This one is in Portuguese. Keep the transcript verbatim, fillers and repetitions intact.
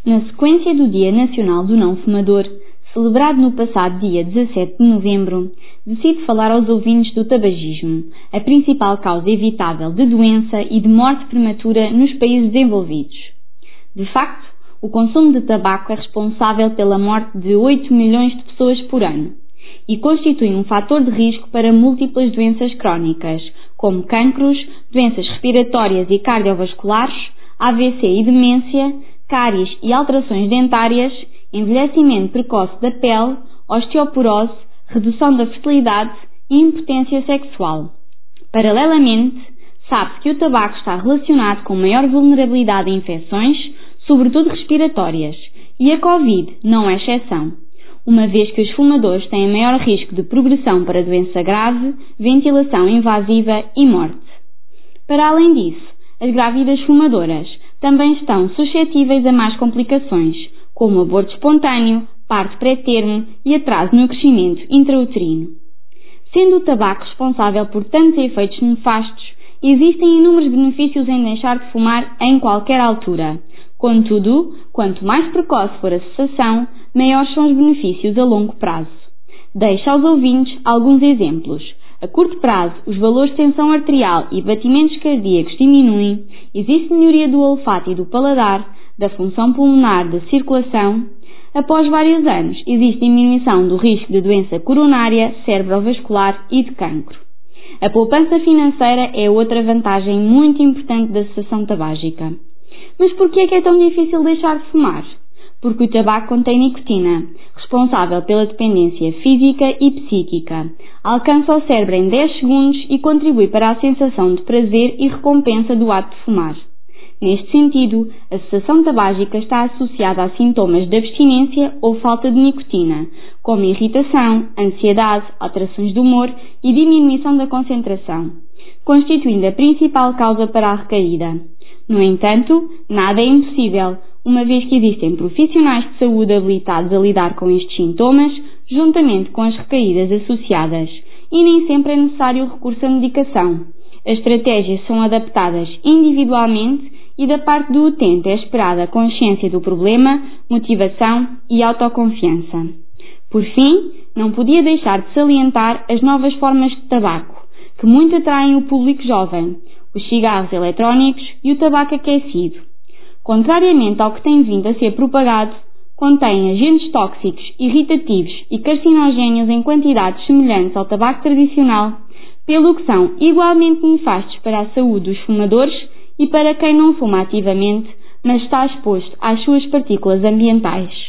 Na sequência do Dia Nacional do Não Fumador, celebrado no passado dia dezassete de novembro, decido falar aos ouvintes do tabagismo, a principal causa evitável de doença e de morte prematura nos países desenvolvidos. De facto, o consumo de tabaco é responsável pela morte de oito milhões de pessoas por ano e constitui um fator de risco para múltiplas doenças crónicas, como cancros, doenças respiratórias e cardiovasculares, A V C e demência, cáries e alterações dentárias, envelhecimento precoce da pele, osteoporose, redução da fertilidade e impotência sexual. Paralelamente, sabe-se que o tabaco está relacionado com maior vulnerabilidade a infecções, sobretudo respiratórias, e a Covid não é exceção, uma vez que os fumadores têm maior risco de progressão para doença grave, ventilação invasiva e morte. Para além disso, as grávidas fumadoras também estão suscetíveis a mais complicações, como aborto espontâneo, parto pré-termo e atraso no crescimento intrauterino. Sendo o tabaco responsável por tantos efeitos nefastos, existem inúmeros benefícios em deixar de fumar em qualquer altura. Contudo, quanto mais precoce for a cessação, maiores são os benefícios a longo prazo. Deixo aos ouvintes alguns exemplos. A curto prazo, os valores de tensão arterial e batimentos cardíacos diminuem, existe melhoria do olfato e do paladar, da função pulmonar, da circulação. Após vários anos, existe diminuição do risco de doença coronária, cerebrovascular e de cancro. A poupança financeira é outra vantagem muito importante da cessação tabágica. Mas por que é que é tão difícil deixar de fumar? Porque o tabaco contém nicotina, responsável pela dependência física e psíquica. Alcança o cérebro em dez segundos e contribui para a sensação de prazer e recompensa do ato de fumar. Neste sentido, a cessação tabágica está associada a sintomas de abstinência ou falta de nicotina, como irritação, ansiedade, alterações do humor e diminuição da concentração, constituindo a principal causa para a recaída. No entanto, nada é impossível, uma vez que existem profissionais de saúde habilitados a lidar com estes sintomas, juntamente com as recaídas associadas, e nem sempre é necessário o recurso à medicação. As estratégias são adaptadas individualmente e da parte do utente é esperada a consciência do problema, motivação e autoconfiança. Por fim, não podia deixar de salientar as novas formas de tabaco, que muito atraem o público jovem, os cigarros eletrónicos e o tabaco aquecido. Contrariamente ao que tem vindo a ser propagado, contém agentes tóxicos, irritativos e carcinogénios em quantidades semelhantes ao tabaco tradicional, pelo que são igualmente nefastos para a saúde dos fumadores e para quem não fuma ativamente, mas está exposto às suas partículas ambientais.